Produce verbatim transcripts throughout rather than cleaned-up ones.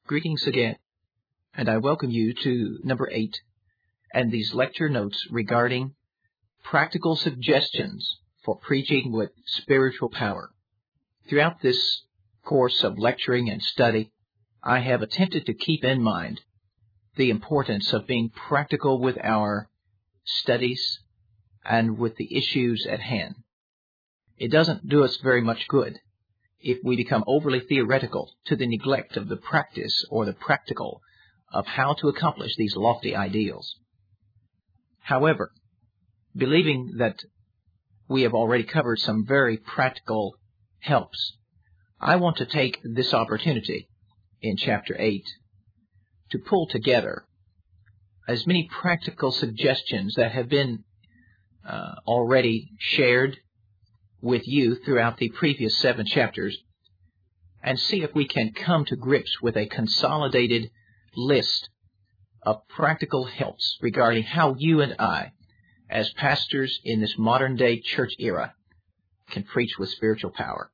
Greetings again, and I welcome you to number eight and these lecture notes regarding practical suggestions for preaching with spiritual power. Throughout this course of lecturing and study, I have attempted to keep in mind the importance of being practical with our studies and with the issues at hand. It doesn't do us very much good if we become overly theoretical to the neglect of the practice or the practical of how to accomplish these lofty ideals. However, believing that we have already covered some very practical helps, I want to take this opportunity in chapter eight to pull together as many practical suggestions that have been uh, already shared with you throughout the previous seven chapters, and see if we can come to grips with a consolidated list of practical helps regarding how you and I, as pastors in this modern day church era, can preach with spiritual power.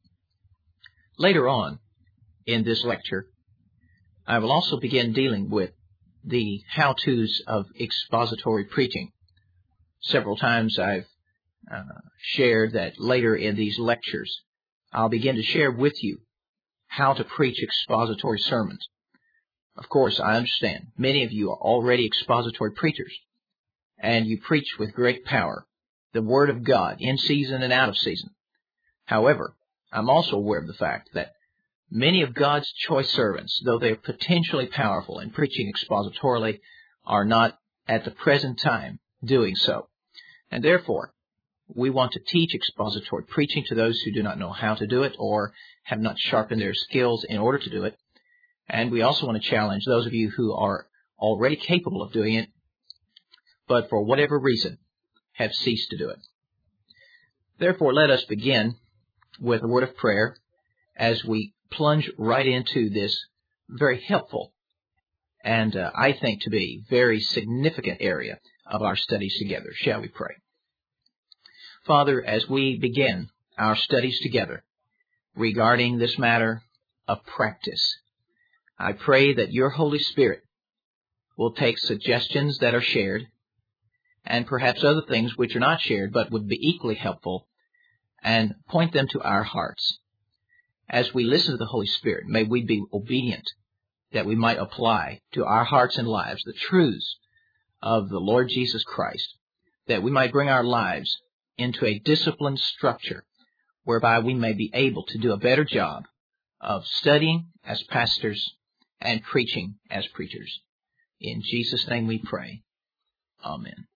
Later on in this lecture, I will also begin dealing with the how-tos of expository preaching. Several times I've Uh, shared that later in these lectures, I'll begin to share with you how to preach expository sermons. Of course, I understand many of you are already expository preachers, and you preach with great power the Word of God in season and out of season. However, I'm also aware of the fact that many of God's choice servants, though they are potentially powerful in preaching expositorily, are not at the present time doing so. And therefore, we want to teach expository preaching to those who do not know how to do it or have not sharpened their skills in order to do it. And we also want to challenge those of you who are already capable of doing it, but for whatever reason have ceased to do it. Therefore, let us begin with a word of prayer as we plunge right into this very helpful and uh, I think to be very significant area of our studies together. Shall we pray? Father, as we begin our studies together regarding this matter of practice, I pray that your Holy Spirit will take suggestions that are shared and perhaps other things which are not shared but would be equally helpful and point them to our hearts. As we listen to the Holy Spirit, may we be obedient that we might apply to our hearts and lives the truths of the Lord Jesus Christ, that we might bring our lives into a disciplined structure whereby we may be able to do a better job of studying as pastors and preaching as preachers. In Jesus' name we pray. Amen.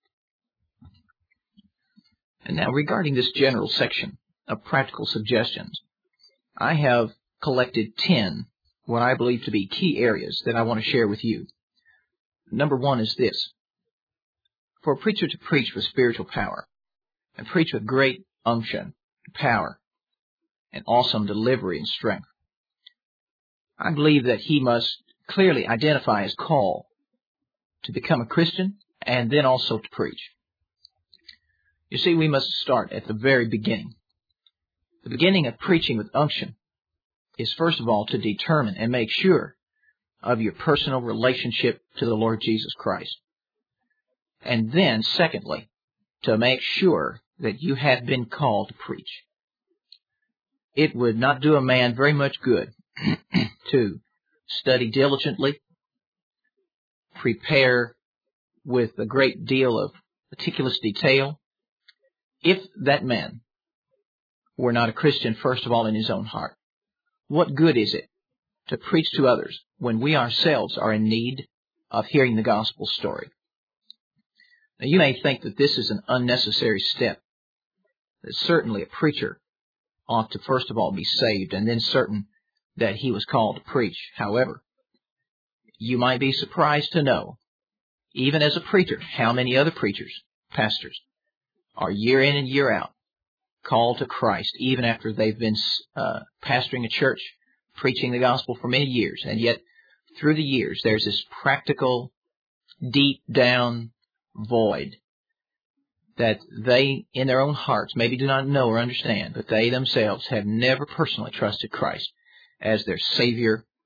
And now regarding this general section of practical suggestions, I have collected ten what I believe to be key areas that I want to share with you. Number one is this: for a preacher to preach with spiritual power, and preach with great unction, power, and awesome delivery and strength, I believe that he must clearly identify his call to become a Christian and then also to preach. You see, we must start at the very beginning. The beginning of preaching with unction is first of all to determine and make sure of your personal relationship to the Lord Jesus Christ. And then, secondly, to make sure that you have been called to preach. It would not do a man very much good to study diligently, prepare with a great deal of meticulous detail, if that man were not a Christian, first of all, in his own heart. What good is it to preach to others when we ourselves are in need of hearing the gospel story? Now, you may think that this is an unnecessary step, that certainly a preacher ought to first of all be saved and then certain that he was called to preach. However, you might be surprised to know, even as a preacher, how many other preachers, pastors, are year in and year out called to Christ, even after they've been uh, pastoring a church, preaching the gospel for many years. And yet, through the years, there's this practical, deep down void that they, in their own hearts, maybe do not know or understand, but they themselves have never personally trusted Christ as their Savior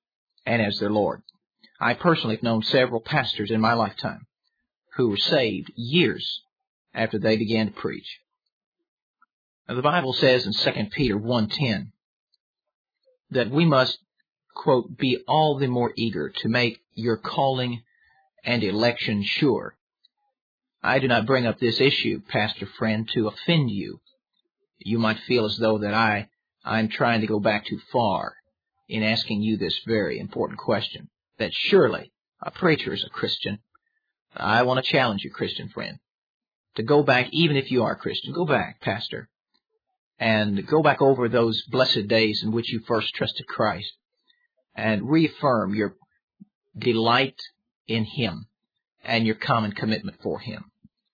and as their Lord. I personally have known several pastors in my lifetime who were saved years after they began to preach. Now, the Bible says in Second Peter one ten that we must, quote, be all the more eager to make your calling and election sure. I do not bring up this issue, pastor friend, to offend you. You might feel as though that I, I'm trying to go back too far in asking you this very important question, that surely a preacher is a Christian. I want to challenge you, Christian friend, to go back, even if you are a Christian, go back, pastor, and go back over those blessed days in which you first trusted Christ and reaffirm your delight in Him and your common commitment for Him.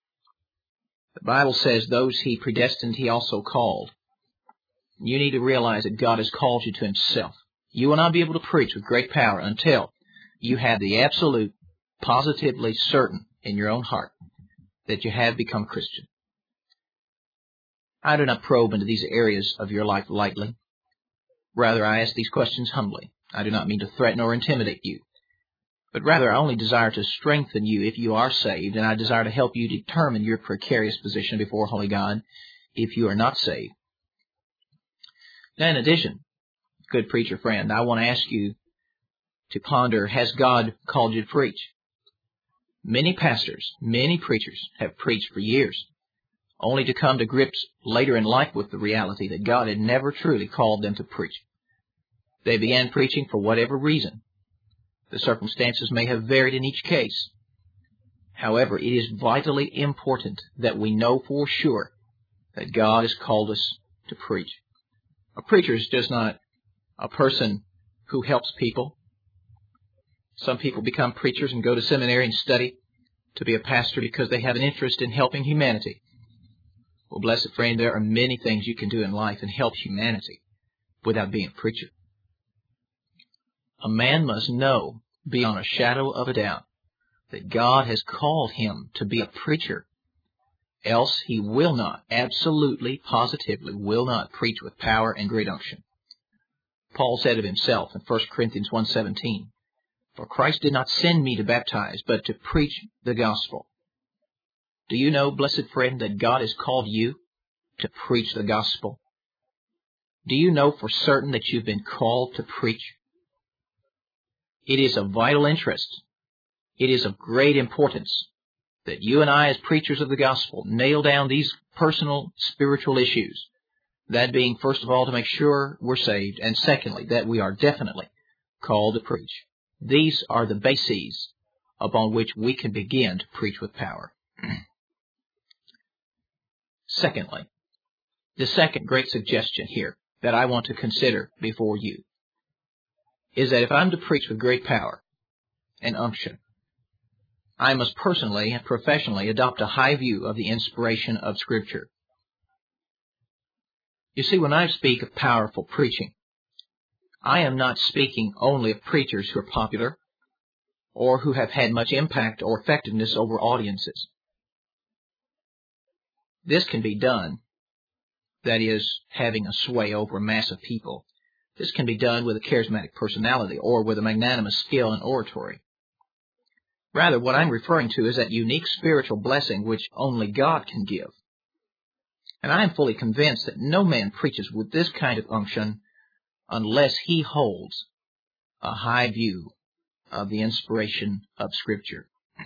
The Bible says those He predestined, He also called. You need to realize that God has called you to Himself. You will not be able to preach with great power until you have the absolute, positively certain in your own heart that you have become a Christian. I do not probe into these areas of your life lightly. Rather, I ask these questions humbly. I do not mean to threaten or intimidate you, but rather I only desire to strengthen you if you are saved, and I desire to help you determine your precarious position before Holy God if you are not saved. Now, in addition, good preacher friend, I want to ask you to ponder, has God called you to preach? Many pastors, many preachers have preached for years, only to come to grips later in life with the reality that God had never truly called them to preach. They began preaching for whatever reason. The circumstances may have varied in each case. However, it is vitally important that we know for sure that God has called us to preach. A preacher is just not a person who helps people. Some people become preachers and go to seminary and study to be a pastor because they have an interest in helping humanity. Well, blessed friend, there are many things you can do in life and help humanity without being a preacher. A man must know beyond a shadow of a doubt that God has called him to be a preacher. Else he will not, absolutely, positively, will not preach with power and great unction. Paul said of himself in First Corinthians one seventeen, "For Christ did not send me to baptize, but to preach the gospel." Do you know, blessed friend, that God has called you to preach the gospel? Do you know for certain that you've been called to preach? It is of vital interest. It is of great importance that you and I, as preachers of the gospel, nail down these personal spiritual issues. That being, first of all, to make sure we're saved, and secondly, that we are definitely called to preach. These are the bases upon which we can begin to preach with power. Secondly, the second great suggestion here that I want to consider before you is that if I'm to preach with great power and unction, I must personally and professionally adopt a high view of the inspiration of Scripture. You see, when I speak of powerful preaching, I am not speaking only of preachers who are popular or who have had much impact or effectiveness over audiences. This can be done, that is, having a sway over a mass of people. This can be done with a charismatic personality or with a magnanimous skill in oratory. Rather, what I'm referring to is that unique spiritual blessing which only God can give. And I am fully convinced that no man preaches with this kind of unction unless he holds a high view of the inspiration of Scripture.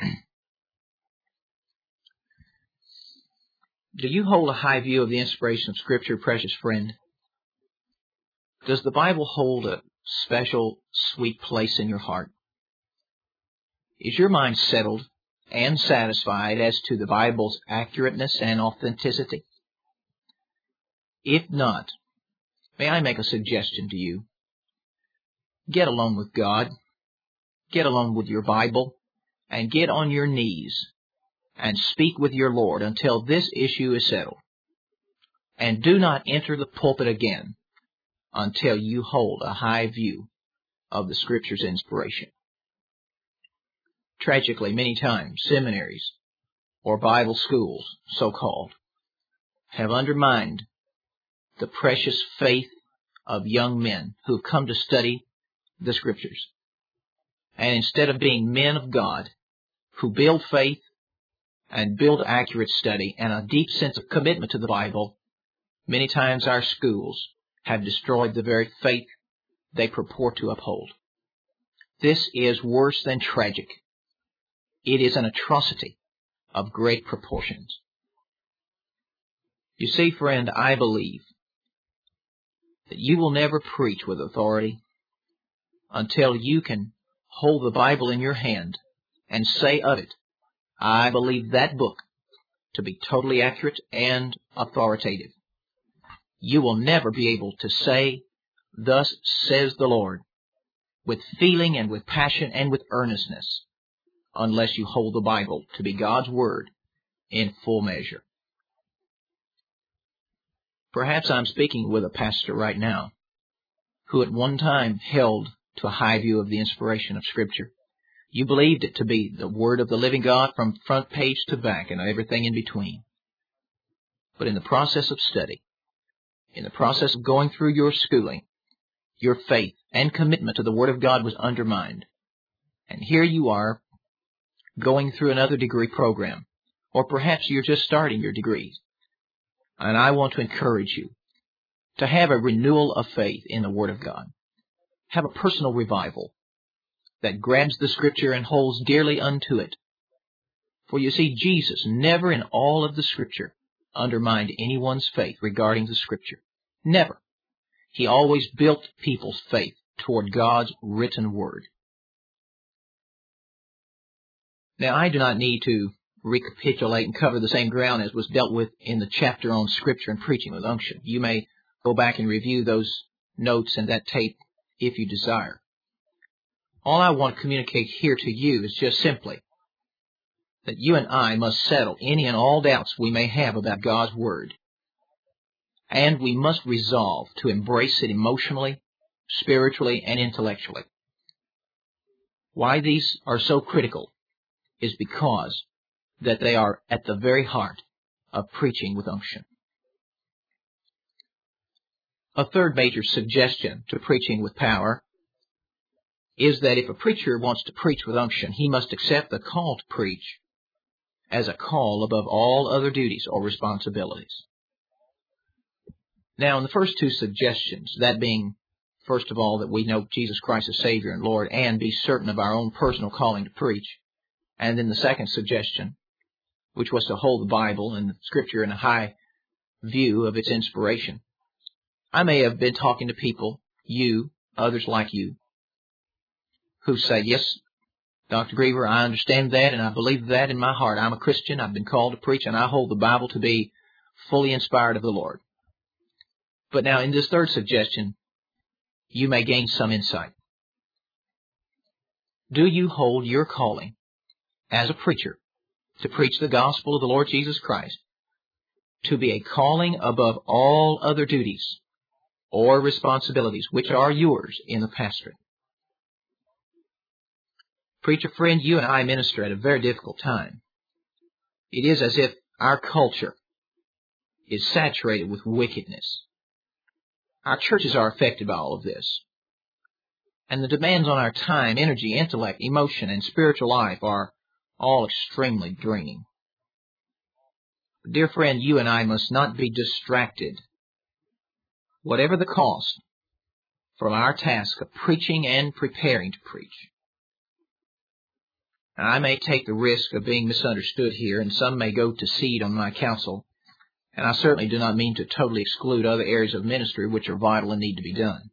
Do you hold a high view of the inspiration of Scripture, precious friend? Does the Bible hold a special, sweet place in your heart? Is your mind settled and satisfied as to the Bible's accurateness and authenticity? If not, may I make a suggestion to you? Get alone with God, get alone with your Bible, and get on your knees and speak with your Lord until this issue is settled. And do not enter the pulpit again until you hold a high view of the Scripture's inspiration. Tragically, many times, seminaries or Bible schools, so-called, have undermined the precious faith of young men who've come to study the Scriptures. And instead of being men of God who build faith and build accurate study and a deep sense of commitment to the Bible, many times our schools have destroyed the very faith they purport to uphold. This is worse than tragic. It is an atrocity of great proportions. You see, friend, I believe that you will never preach with authority until you can hold the Bible in your hand and say of it, I believe that book to be totally accurate and authoritative. You will never be able to say, thus says the Lord, with feeling and with passion and with earnestness, unless you hold the Bible to be God's Word in full measure. Perhaps I'm speaking with a pastor right now who at one time held to a high view of the inspiration of Scripture. You believed it to be the Word of the living God from front page to back and everything in between. But in the process of study, in the process of going through your schooling, your faith and commitment to the Word of God was undermined. And here you are going through another degree program, or perhaps you're just starting your degrees. And I want to encourage you to have a renewal of faith in the Word of God. Have a personal revival that grabs the Scripture and holds dearly unto it. For you see, Jesus never in all of the Scripture undermined anyone's faith regarding the Scripture. Never. He always built people's faith toward God's written Word. Now, I do not need to recapitulate and cover the same ground as was dealt with in the chapter on Scripture and preaching with unction. You may go back and review those notes and that tape if you desire. All I want to communicate here to you is just simply that you and I must settle any and all doubts we may have about God's Word. And we must resolve to embrace it emotionally, spiritually, and intellectually. Why these are so critical is because that they are at the very heart of preaching with unction. A third major suggestion to preaching with power is that if a preacher wants to preach with unction, he must accept the call to preach as a call above all other duties or responsibilities. Now, in the first two suggestions, that being, first of all, that we know Jesus Christ as Savior and Lord and be certain of our own personal calling to preach, and then the second suggestion, which was to hold the Bible and Scripture in a high view of its inspiration. I may have been talking to people, you, others like you, who say, yes, Doctor Griever, I understand that and I believe that in my heart. I'm a Christian, I've been called to preach, and I hold the Bible to be fully inspired of the Lord. But now in this third suggestion, you may gain some insight. Do you hold your calling as a preacher to preach the gospel of the Lord Jesus Christ to be a calling above all other duties or responsibilities which are yours in the pastorate? Preacher friend, you and I minister at a very difficult time. It is as if our culture is saturated with wickedness. Our churches are affected by all of this. And the demands on our time, energy, intellect, emotion, and spiritual life are all extremely draining. Dear friend, you and I must not be distracted, whatever the cost, from our task of preaching and preparing to preach. And I may take the risk of being misunderstood here, and some may go to seed on my counsel, and I certainly do not mean to totally exclude other areas of ministry which are vital and need to be done.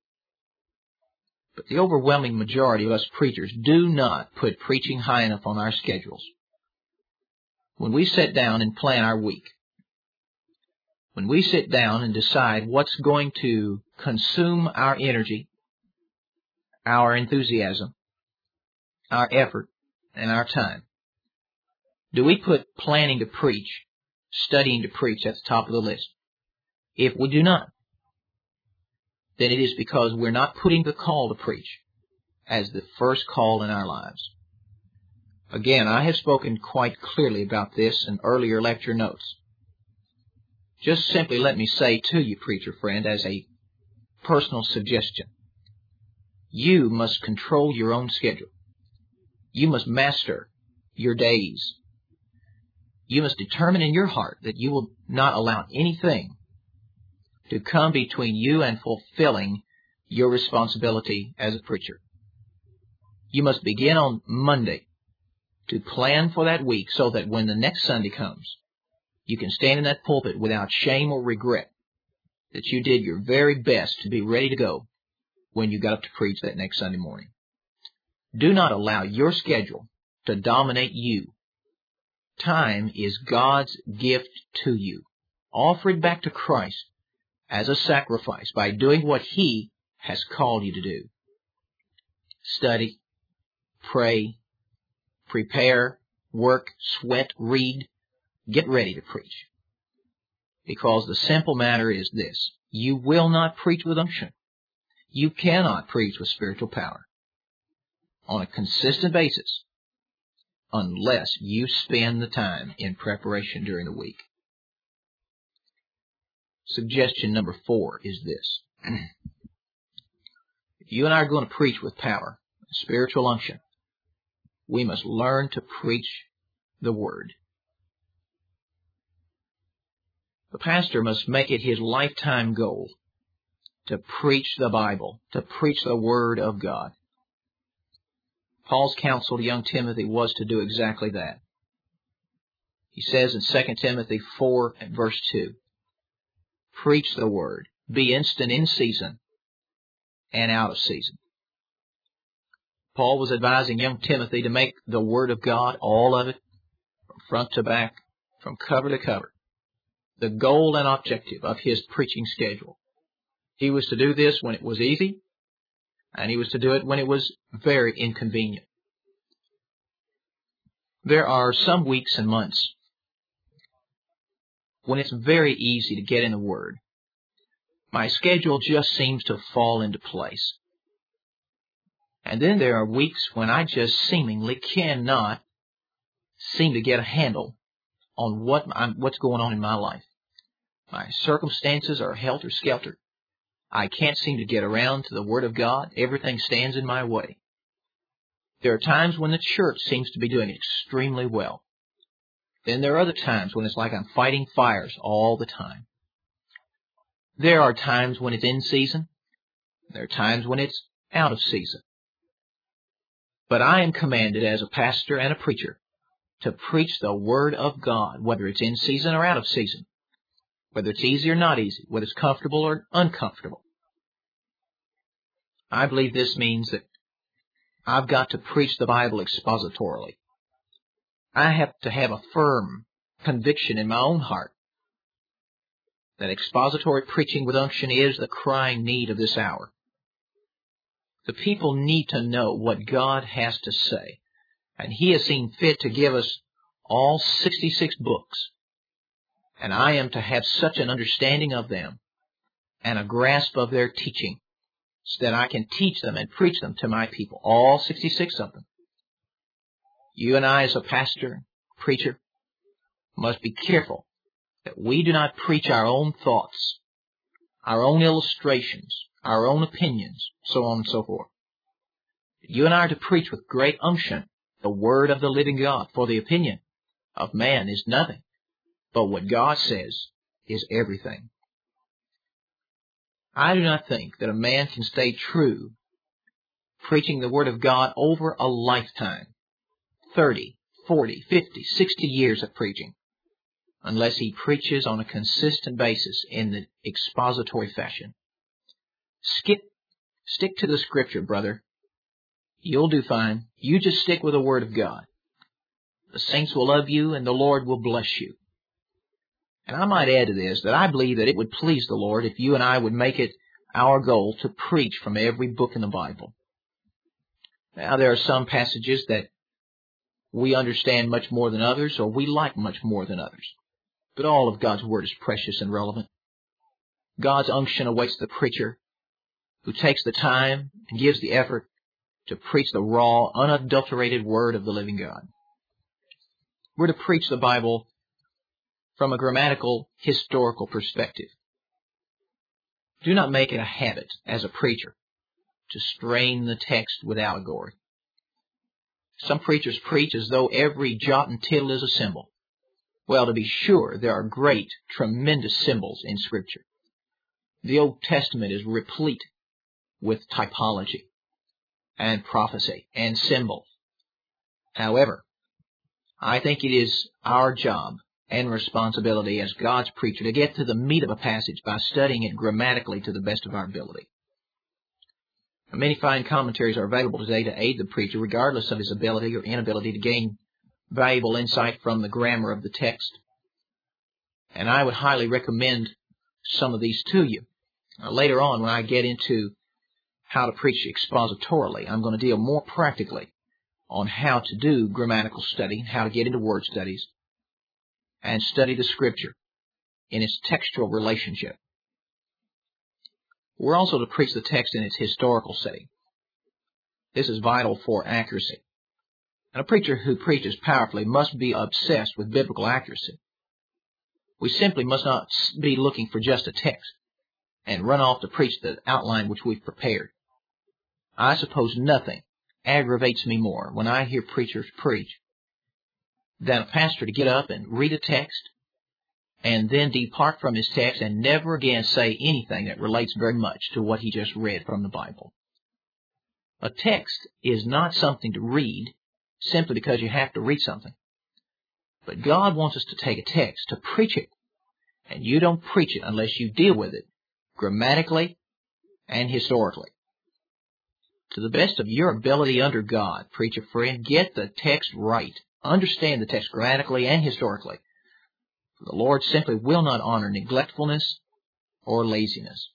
But the overwhelming majority of us preachers do not put preaching high enough on our schedules. When we sit down and plan our week, when we sit down and decide what's going to consume our energy, our enthusiasm, our effort, and our time, do we put planning to preach, studying to preach at the top of the list? If we do not, then it is because we're not putting the call to preach as the first call in our lives. Again, I have spoken quite clearly about this in earlier lecture notes. Just simply let me say to you, preacher friend, as a personal suggestion, You must control your own schedule. You must master your days. You must determine in your heart that you will not allow anything to come between you and fulfilling your responsibility as a preacher. You must begin on Monday to plan for that week so that when the next Sunday comes, you can stand in that pulpit without shame or regret that you did your very best to be ready to go when you got up to preach that next Sunday morning. Do not allow your schedule to dominate you. Time is God's gift to you. Offer it back to Christ as a sacrifice by doing what He has called you to do. Study, pray, prepare, work, sweat, read, get ready to preach. Because the simple matter is this: you will not preach with unction. You cannot preach with spiritual power on a consistent basis unless you spend the time in preparation during the week. Suggestion number four is this. If you and I are going to preach with power, spiritual unction, we must learn to preach the Word. The pastor must make it his lifetime goal to preach the Bible, to preach the Word of God. Paul's counsel to young Timothy was to do exactly that. He says in Second Timothy four and verse two, preach the Word, be instant in season and out of season. Paul was advising young Timothy to make the Word of God, all of it, from front to back, from cover to cover, the goal and objective of his preaching schedule. He was to do this when it was easy, and he was to do it when it was very inconvenient. There are some weeks and months when it's very easy to get in the Word. My schedule just seems to fall into place. And then there are weeks when I just seemingly cannot seem to get a handle on what I'm, what's going on in my life. My circumstances are helter-skelter. I can't seem to get around to the Word of God. Everything stands in my way. There are times when the church seems to be doing extremely well. Then there are other times when it's like I'm fighting fires all the time. There are times when it's in season. There are times when it's out of season. But I am commanded as a pastor and a preacher to preach the Word of God, whether it's in season or out of season, whether it's easy or not easy, whether it's comfortable or uncomfortable. I believe this means that I've got to preach the Bible expositorily. I have to have a firm conviction in my own heart that expository preaching with unction is the crying need of this hour. The people need to know what God has to say, and He has seen fit to give us all sixty-six books, and I am to have such an understanding of them and a grasp of their teaching so that I can teach them and preach them to my people, all sixty-six of them. You and I as a pastor, preacher, must be careful that we do not preach our own thoughts, our own illustrations, our own opinions, so on and so forth. You and I are to preach with great unction the Word of the living God, for the opinion of man is nothing, but what God says is everything. I do not think that a man can stay true preaching the Word of God over a lifetime, thirty, forty, fifty, sixty years of preaching, unless he preaches on a consistent basis in the expository fashion. Skip, stick to the Scripture, brother. You'll do fine. You just stick with the Word of God. The saints will love you and the Lord will bless you. And I might add to this that I believe that it would please the Lord if you and I would make it our goal to preach from every book in the Bible. Now, there are some passages that we understand much more than others, or we like much more than others. But all of God's Word is precious and relevant. God's unction awaits the preacher who takes the time and gives the effort to preach the raw, unadulterated Word of the living God. We're to preach the Bible from a grammatical, historical perspective. Do not make it a habit as a preacher to strain the text with allegory. Some preachers preach as though every jot and tittle is a symbol. Well, to be sure, there are great, tremendous symbols in Scripture. The Old Testament is replete with typology and prophecy and symbols. However, I think it is our job and responsibility as God's preacher to get to the meat of a passage by studying it grammatically to the best of our ability. Many fine commentaries are available today to aid the preacher regardless of his ability or inability to gain valuable insight from the grammar of the text. And I would highly recommend some of these to you. Now, later on, when I get into how to preach expositorily, I'm going to deal more practically on how to do grammatical study, how to get into word studies, and study the Scripture in its textual relationship. We're also to preach the text in its historical setting. This is vital for accuracy. And a preacher who preaches powerfully must be obsessed with biblical accuracy. We simply must not be looking for just a text and run off to preach the outline which we've prepared. I suppose nothing aggravates me more when I hear preachers preach than a pastor to get up and read a text and then depart from his text and never again say anything that relates very much to what he just read from the Bible. A text is not something to read simply because you have to read something. But God wants us to take a text, to preach it. And you don't preach it unless you deal with it grammatically and historically. To the best of your ability under God, preacher friend, get the text right. Understand the text grammatically and historically. For the Lord simply will not honor neglectfulness or laziness.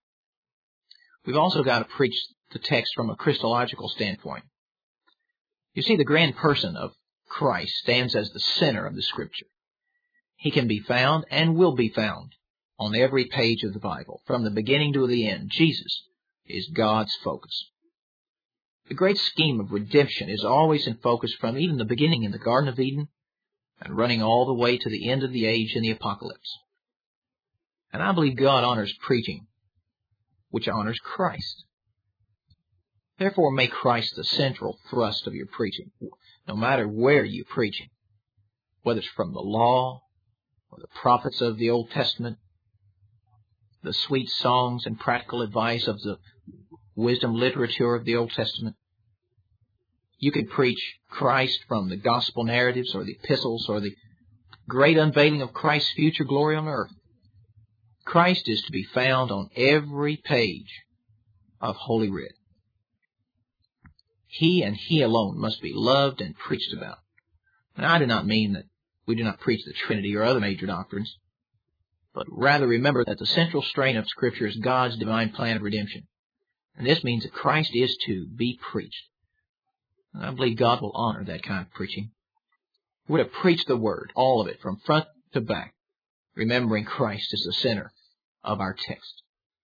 We've also got to preach the text from a Christological standpoint. You see, the grand person of Christ stands as the center of the Scripture. He can be found and will be found on every page of the Bible. From the beginning to the end, Jesus is God's focus. The great scheme of redemption is always in focus from even the beginning in the Garden of Eden and running all the way to the end of the age in the Apocalypse. And I believe God honors preaching, which honors Christ. Therefore, make Christ the central thrust of your preaching, no matter where you're preaching, whether it's from the law or the prophets of the Old Testament, the sweet songs and practical advice of the wisdom literature of the Old Testament. You can preach Christ from the gospel narratives or the epistles or the great unveiling of Christ's future glory on earth. Christ is to be found on every page of Holy Writ. He and He alone must be loved and preached about. And I do not mean that we do not preach the Trinity or other major doctrines, but rather remember that the central strain of Scripture is God's divine plan of redemption. And this means that Christ is to be preached. And I believe God will honor that kind of preaching. We're to preach the Word, all of it, from front to back, remembering Christ as the center of our text.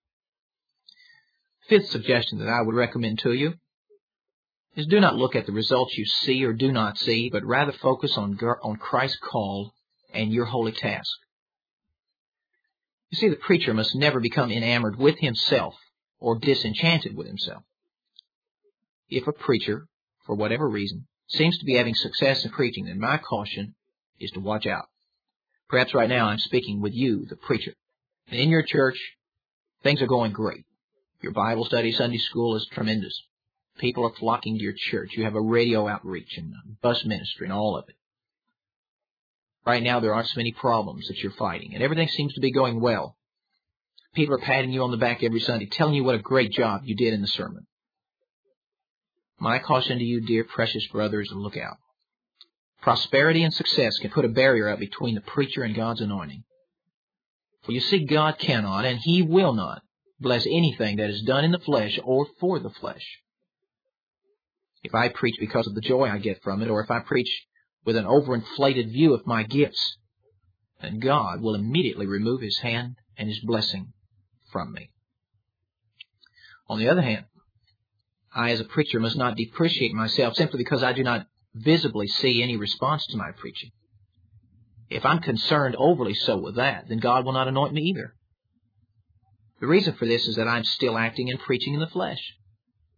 Fifth suggestion that I would recommend to you is do not look at the results you see or do not see, but rather focus on, on Christ's call and your holy task. You see, the preacher must never become enamored with himself or disenchanted with himself. If a preacher, for whatever reason, seems to be having success in preaching, then my caution is to watch out. Perhaps right now I'm speaking with you, the preacher. And in your church, things are going great. Your Bible study, Sunday school is tremendous. People are flocking to your church. You have a radio outreach and a bus ministry and all of it. Right now there aren't so many problems that you're fighting, and everything seems to be going well. People are patting you on the back every Sunday, telling you what a great job you did in the sermon. My caution to you, dear precious brother, is to look out. Prosperity and success can put a barrier up between the preacher and God's anointing. For you see, God cannot and He will not bless anything that is done in the flesh or for the flesh. If I preach because of the joy I get from it, or if I preach with an overinflated view of my gifts, then God will immediately remove His hand and His blessing from me. On the other hand, I as a preacher must not depreciate myself simply because I do not visibly see any response to my preaching. If I'm concerned overly so with that, then God will not anoint me either. The reason for this is that I'm still acting and preaching in the flesh.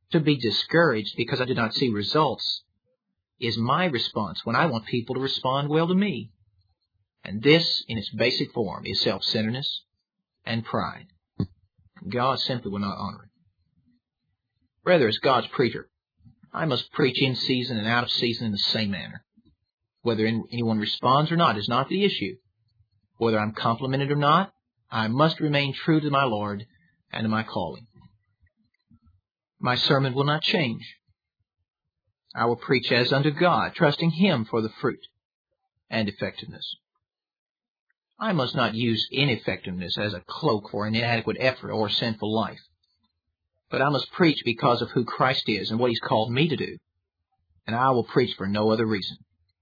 To be discouraged because I do not see results is my response when I want people to respond well to me. And this, in its basic form, is self-centeredness and pride. God simply will not honor it. Rather, as God's preacher, I must preach in season and out of season in the same manner. Whether anyone responds or not is not the issue. Whether I'm complimented or not, I must remain true to my Lord and to my calling. My sermon will not change. I will preach as unto God, trusting Him for the fruit and effectiveness. I must not use ineffectiveness as a cloak for an inadequate effort or sinful life. But I must preach because of who Christ is and what He's called me to do. And I will preach for no other reason.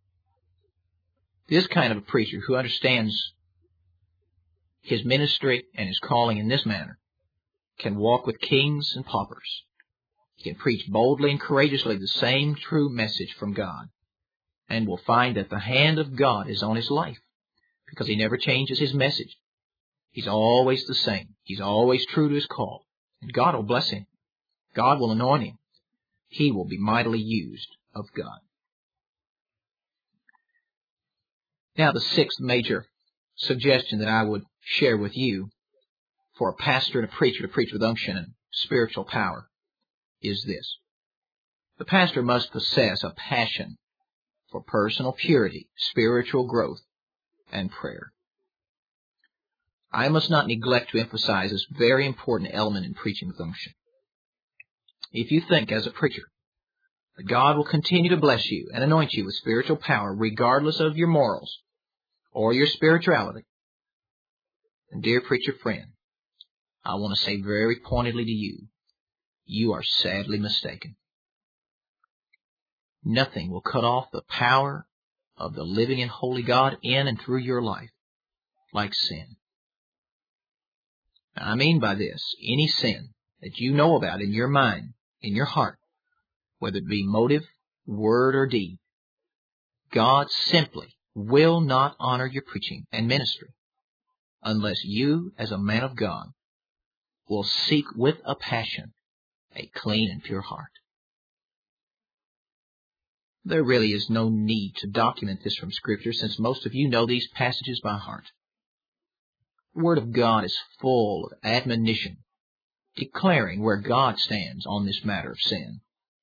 This kind of a preacher who understands his ministry and his calling in this manner can walk with kings and paupers. He can preach boldly and courageously the same true message from God, and will find that the hand of God is on his life, because he never changes his message. He's always the same. He's always true to his call, and God will bless him. God will anoint him. He will be mightily used of God. Now, the sixth major suggestion that I would share with you for a pastor and a preacher to preach with unction and spiritual power is this. The pastor must possess a passion for personal purity, spiritual growth, and prayer. I must not neglect to emphasize this very important element in preaching with unction. If you think as a preacher that God will continue to bless you and anoint you with spiritual power regardless of your morals or your spirituality, then, dear preacher friend, I want to say very pointedly to you, you are sadly mistaken. Nothing will cut off the power of the living and holy God in and through your life like sin. Now, I mean by this, any sin that you know about in your mind, in your heart, whether it be motive, word, or deed, God simply will not honor your preaching and ministry unless you, as a man of God, will seek with a passion a clean and pure heart. There really is no need to document this from Scripture, since most of you know these passages by heart. The Word of God is full of admonition, declaring where God stands on this matter of sin.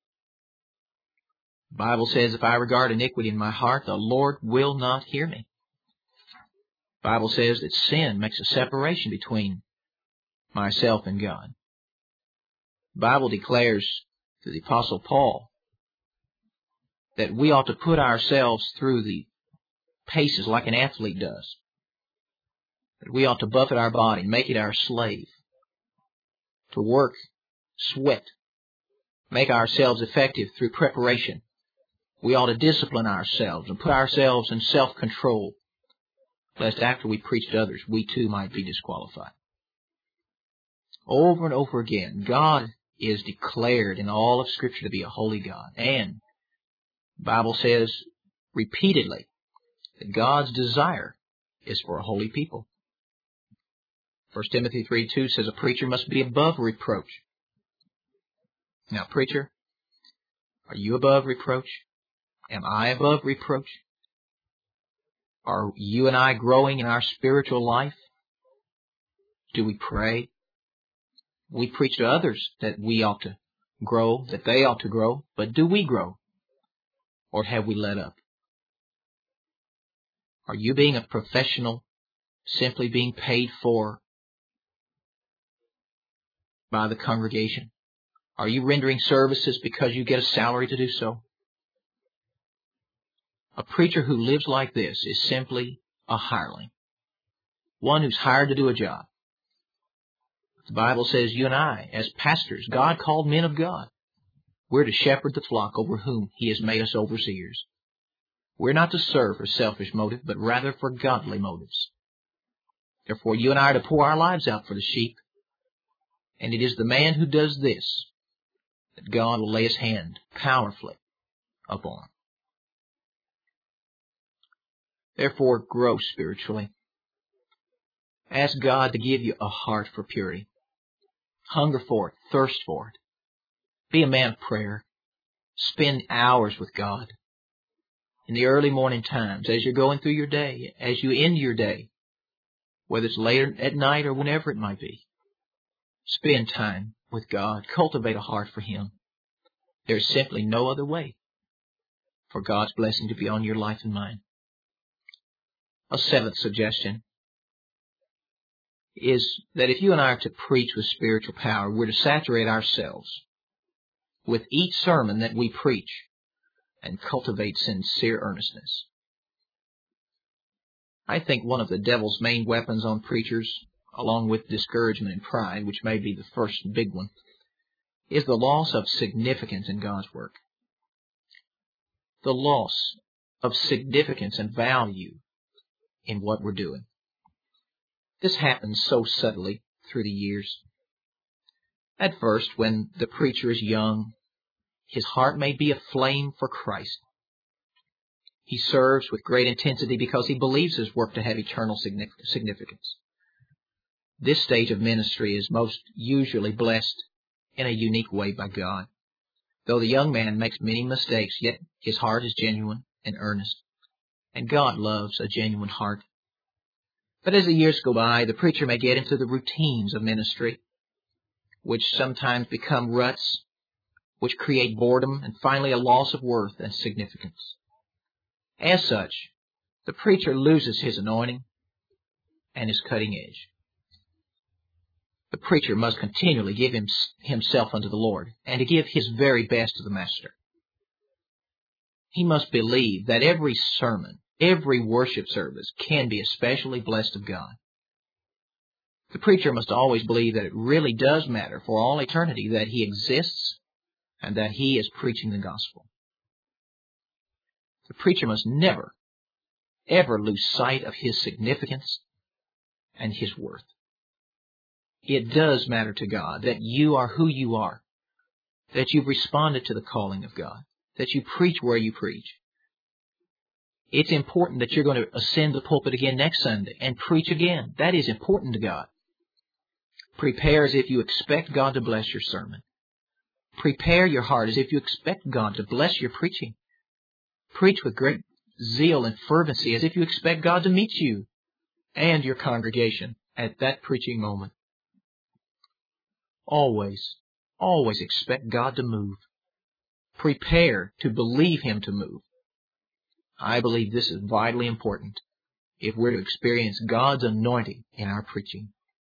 The Bible says, if I regard iniquity in my heart, the Lord will not hear me. The Bible says that sin makes a separation between myself and God. The Bible declares through the Apostle Paul that we ought to put ourselves through the paces like an athlete does. That we ought to buffet our body, make it our slave, to work, sweat, make ourselves effective through preparation. We ought to discipline ourselves and put ourselves in self-control, lest after we preach to others, we too might be disqualified. Over and over again, God is declared in all of Scripture to be a holy God. And the Bible says repeatedly that God's desire is for a holy people. First Timothy three two says a preacher must be above reproach. Now, preacher, are you above reproach? Am I above reproach? Are you and I growing in our spiritual life? Do we pray? We preach to others that we ought to grow, that they ought to grow, but do we grow? Or have we let up? Are you being a professional, simply being paid for by the congregation? Are you rendering services because you get a salary to do so? A preacher who lives like this is simply a hireling, one who's hired to do a job. The Bible says you and I, as pastors, God called men of God. We're to shepherd the flock over whom He has made us overseers. We're not to serve for selfish motive, but rather for godly motives. Therefore, you and I are to pour our lives out for the sheep. And it is the man who does this that God will lay His hand powerfully upon. Therefore, grow spiritually. Ask God to give you a heart for purity. Hunger for it, thirst for it. Be a man of prayer. Spend hours with God. In the early morning times, as you're going through your day, as you end your day, whether it's later at night or whenever it might be, spend time with God. Cultivate a heart for Him. There's simply no other way for God's blessing to be on your life and mine. A seventh suggestion is that if you and I are to preach with spiritual power, we're to saturate ourselves with each sermon that we preach and cultivate sincere earnestness. I think one of the devil's main weapons on preachers, along with discouragement and pride, which may be the first big one, is the loss of significance in God's work. The loss of significance and value in what we're doing. This happens so subtly through the years. At first, when the preacher is young, his heart may be aflame for Christ. He serves with great intensity because he believes his work to have eternal significance. This stage of ministry is most usually blessed in a unique way by God. Though the young man makes many mistakes, yet his heart is genuine and earnest, and God loves a genuine heart. But as the years go by, the preacher may get into the routines of ministry, which sometimes become ruts, which create boredom, and finally a loss of worth and significance. As such, the preacher loses his anointing and his cutting edge. The preacher must continually give him, himself unto the Lord, and to give his very best to the Master. He must believe that every sermon, every worship service can be especially blessed of God. The preacher must always believe that it really does matter for all eternity that he exists and that he is preaching the gospel. The preacher must never, ever lose sight of his significance and his worth. It does matter to God that you are who you are, that you've responded to the calling of God, that you preach where you preach. It's important that you're going to ascend the pulpit again next Sunday and preach again. That is important to God. Prepare as if you expect God to bless your sermon. Prepare your heart as if you expect God to bless your preaching. Preach with great zeal and fervency as if you expect God to meet you and your congregation at that preaching moment. Always, always expect God to move. Prepare to believe Him to move. I believe this is vitally important if we're to experience God's anointing in our preaching.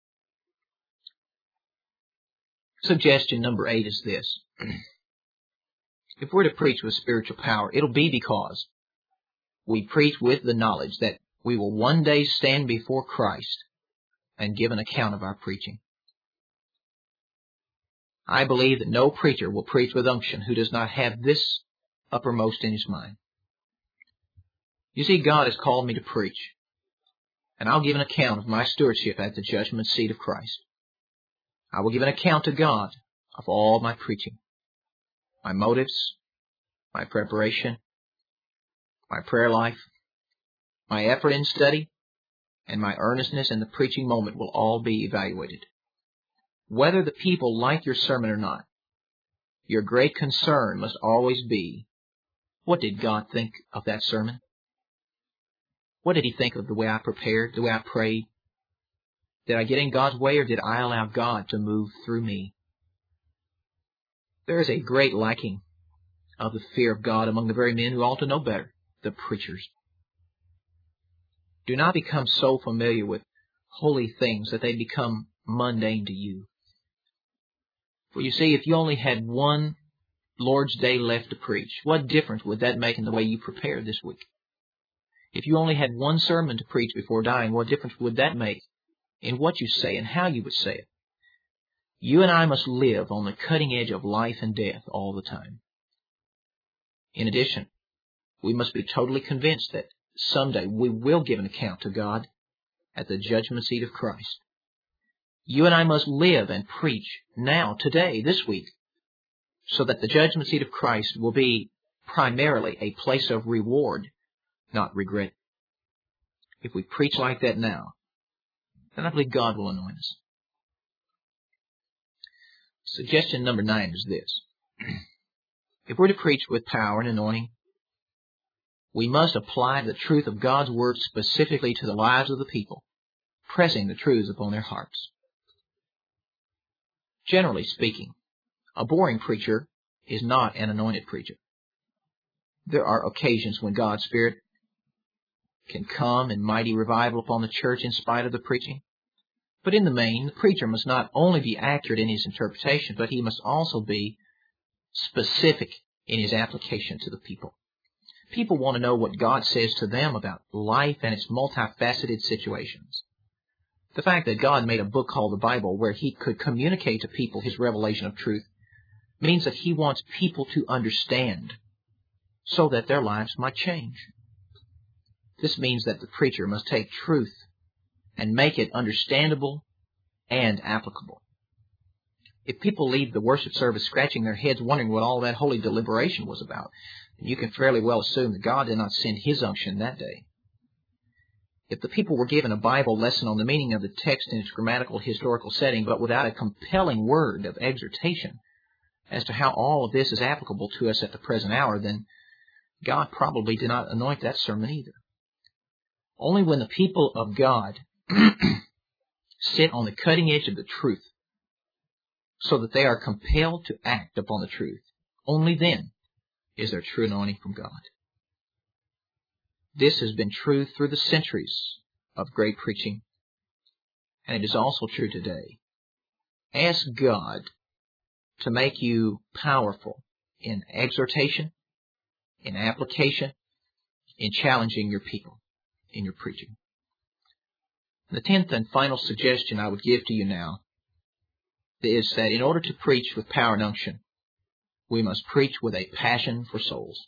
Suggestion number eight is this. If we're to preach with spiritual power, it'll be because we preach with the knowledge that we will one day stand before Christ and give an account of our preaching. I believe that no preacher will preach with unction who does not have this uppermost in his mind. You see, God has called me to preach, and I'll give an account of my stewardship at the judgment seat of Christ. I will give an account to God of all my preaching, my motives, my preparation, my prayer life, my effort in study, and my earnestness in the preaching moment will all be evaluated. Whether the people like your sermon or not, your great concern must always be, what did God think of that sermon? What did He think of the way I prepared, the way I prayed? Did I get in God's way, or did I allow God to move through me? There is a great lacking of the fear of God among the very men who ought to know better, the preachers. Do not become so familiar with holy things that they become mundane to you. For you see, if you only had one Lord's Day left to preach, what difference would that make in the way you prepared this week? If you only had one sermon to preach before dying, what difference would that make in what you say and how you would say it? You and I must live on the cutting edge of life and death all the time. In addition, we must be totally convinced that someday we will give an account to God at the judgment seat of Christ. You and I must live and preach now, today, this week, so that the judgment seat of Christ will be primarily a place of reward, not regret. If we preach like that now, then I believe God will anoint us. Suggestion number nine is this. If we're to preach with power and anointing, we must apply the truth of God's Word specifically to the lives of the people, pressing the truths upon their hearts. Generally speaking, a boring preacher is not an anointed preacher. There are occasions when God's Spirit can come in mighty revival upon the church in spite of the preaching. But in the main, the preacher must not only be accurate in his interpretation, but he must also be specific in his application to the people. People want to know what God says to them about life and its multifaceted situations. The fact that God made a book called the Bible where He could communicate to people His revelation of truth means that He wants people to understand so that their lives might change. This means that the preacher must take truth and make it understandable and applicable. If people leave the worship service scratching their heads wondering what all that holy deliberation was about, then you can fairly well assume that God did not send His unction that day. If the people were given a Bible lesson on the meaning of the text in its grammatical historical setting, but without a compelling word of exhortation as to how all of this is applicable to us at the present hour, then God probably did not anoint that sermon either. Only when the people of God sit on the cutting edge of the truth so that they are compelled to act upon the truth, only then is there true anointing from God. This has been true through the centuries of great preaching, and it is also true today. Ask God to make you powerful in exhortation, in application, in challenging your people, in your preaching. The tenth and final suggestion I would give to you now is that in order to preach with power and unction, we must preach with a passion for souls.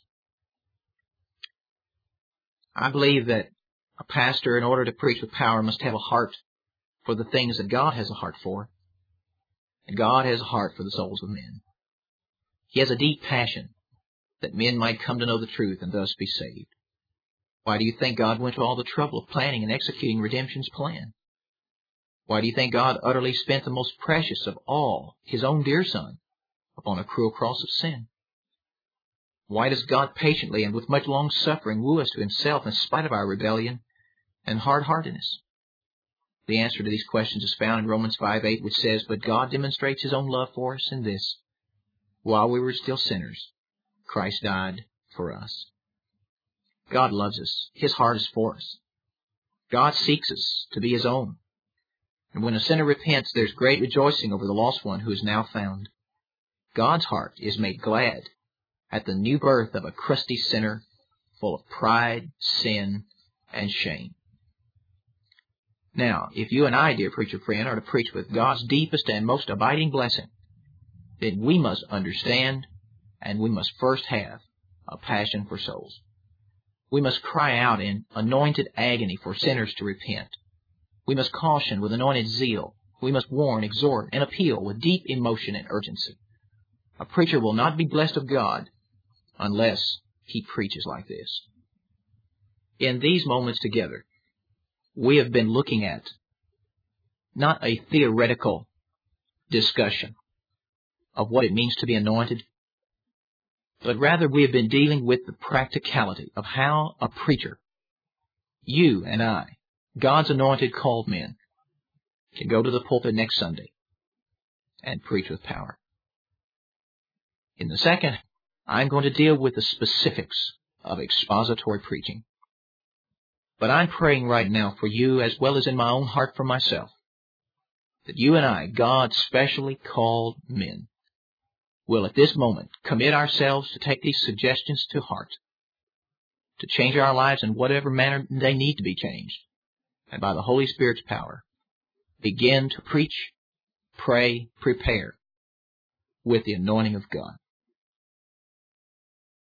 I believe that a pastor, in order to preach with power, must have a heart for the things that God has a heart for. And God has a heart for the souls of men. He has a deep passion that men might come to know the truth and thus be saved. Why do you think God went to all the trouble of planning and executing redemption's plan? Why do you think God utterly spent the most precious of all, His own dear Son, upon a cruel cross of sin? Why does God patiently and with much long suffering woo us to Himself in spite of our rebellion and hard-heartedness? The answer to these questions is found in Romans five eight, which says, "But God demonstrates His own love for us in this: while we were still sinners, Christ died for us." God loves us. His heart is for us. God seeks us to be His own. And when a sinner repents, there's great rejoicing over the lost one who is now found. God's heart is made glad at the new birth of a crusty sinner full of pride, sin, and shame. Now, if you and I, dear preacher friend, are to preach with God's deepest and most abiding blessing, then we must understand and we must first have a passion for souls. We must cry out in anointed agony for sinners to repent. We must caution with anointed zeal. We must warn, exhort, and appeal with deep emotion and urgency. A preacher will not be blessed of God unless he preaches like this. In these moments together, we have been looking at not a theoretical discussion of what it means to be anointed, but rather we have been dealing with the practicality of how a preacher, you and I, God's anointed called men, can go to the pulpit next Sunday and preach with power. In the second, I'm going to deal with the specifics of expository preaching. But I'm praying right now for you, as well as in my own heart for myself, that you and I, God's specially called men, will at this moment commit ourselves to take these suggestions to heart, to change our lives in whatever manner they need to be changed, and by the Holy Spirit's power, begin to preach, pray, prepare with the anointing of God.